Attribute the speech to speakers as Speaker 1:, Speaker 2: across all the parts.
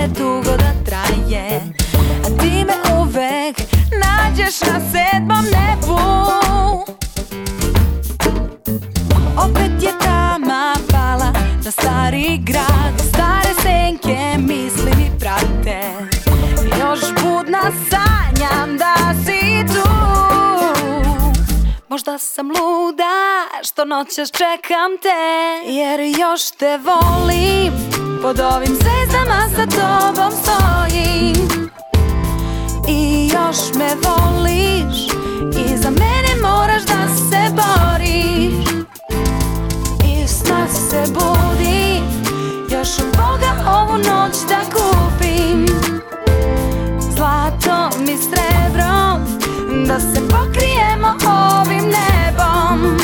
Speaker 1: dugo da traje, a ti me uvek nađeš na 7. nebu. Opet je tama pala na stari grad, stare senke misli mi prate. Još budna sanjam da si tu. Možda sam luda što noćas čekam te, jer još te volim, pod ovim zvezdama sa tobom stojim. I još me voliš, i za mene moraš da se boriš. I sna se budi, još od Boga ovu noć da kupim. Zlatom i srebrom, da se pokrijemo ovim nebom.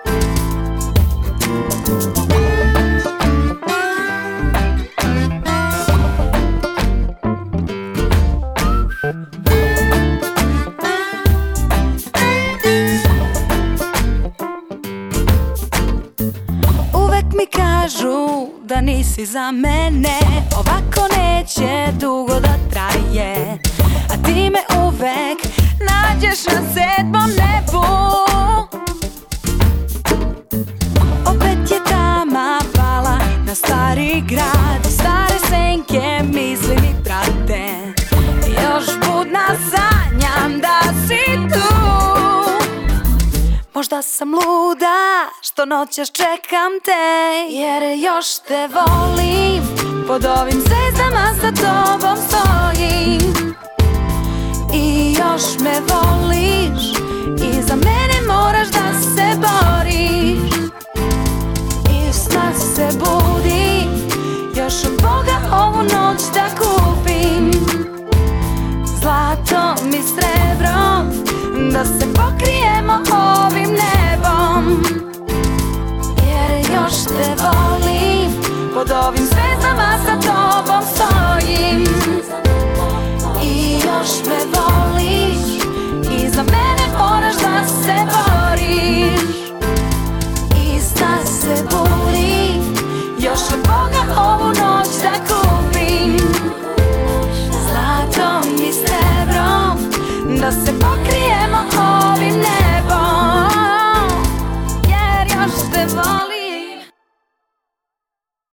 Speaker 1: Uvek mi kažu da nisi za mene, ovako neće dugo da traje, a ti me uvek nađeš na 7. nebu. Opet je tama pala na stari grad, stare senke misli mi prate. Još budna sanjam da si tu. Možda sam luda što noćas čekam te, jer još te volim, pod ovim zvezdama sa tobom stojim. I još me voliš, i za mene moraš da se boriš. I sna se budi, još od Boga ovu noć da kupim. Zlatom i srebrom, da se pokrijemo ovim nebom. Jer još te volim, pod ovim